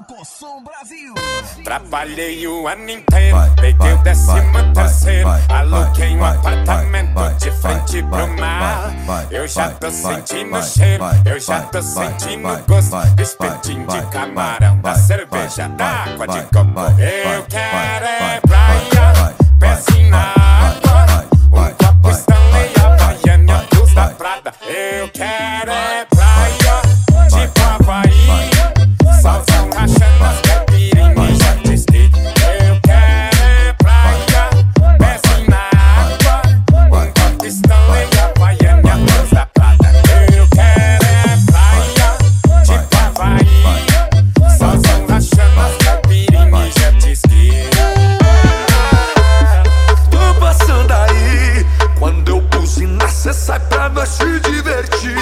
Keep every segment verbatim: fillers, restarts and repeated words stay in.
Alcossom Brasil. Trabalhei o ano inteiro, peguei o décimo terceiro, aluguei um apartamento de frente pro mar. Eu já tô sentindo o cheiro, eu já tô sentindo o gosto do espetinho de camarão, da cerveja, da água de coco. Eu quero é praia, pezinho na água, um copo Stanley, Havaiana, a Cruz da Prada. Eu quero é praia, tipo Havaí, solzão rachando as caipirinhas, já te esqueci. Eu quero é praia, pezinho na água, um copo Stanley, Havaiana, a Cruz da Prada. Eu quero é praia, tipo Havaí, solzão rachando as caipirinhas, já te esqueci. Tô passando aí, quando eu buzinar, cê sai pra nós se divertir.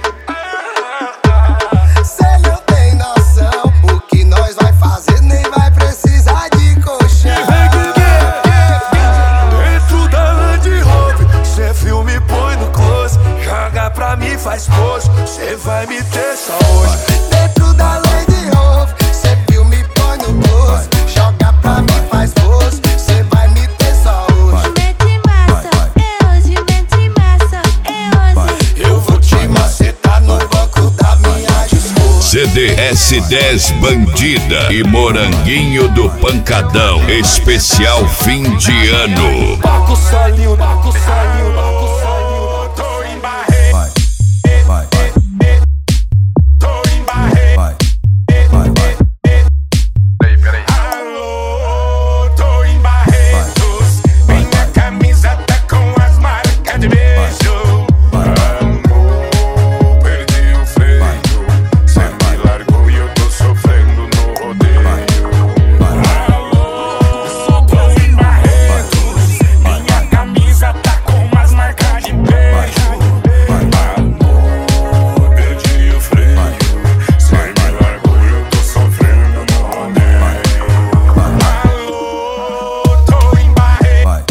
Cê não tem noção, o que nós vai fazer nem vai precisar de colchão. Dentro da Land Rover, cê filme põe no close, joga pra mim, faz pose, cê vai me ter só hoje. Dentro da Land Rover, cê filme põe no close, joga pra mim, faz pose, cê vai me ter só hoje. Mete massa, é hoje, mete massa, é hoje. Eu vou te macetar no banco da minha esposa. C D S dez Bandida e Moranguinho do Pancadão, especial fim de ano. Paco solinho, Paco solinho, Paco solinho. Tô em Barreto, tô em Barreto. Alô, tô em Barretos, minha camisa tá com as marcas de beijo. Amor, perdi o freio, cê me largou e eu tô sofrendo no rodeio. Alô, tô em Barretos, minha camisa tá com as marcas de beijo. Amor, perdi o freio, cê me largou e eu tô sofrendo no rodeio. Alô, tô em Barreto,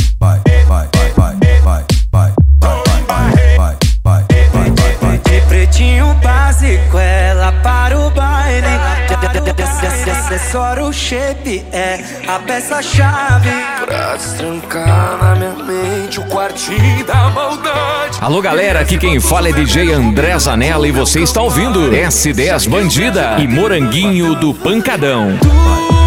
De pretinho básico, ela para o baile. Acessório, o shape é a peça-chave. Pra destrancar na minha mente o quartinho da maldade. Alô galera, aqui quem fala é D J André Zanella e você está ouvindo S dez Bandida e Moranguinho do Pancadão. Tu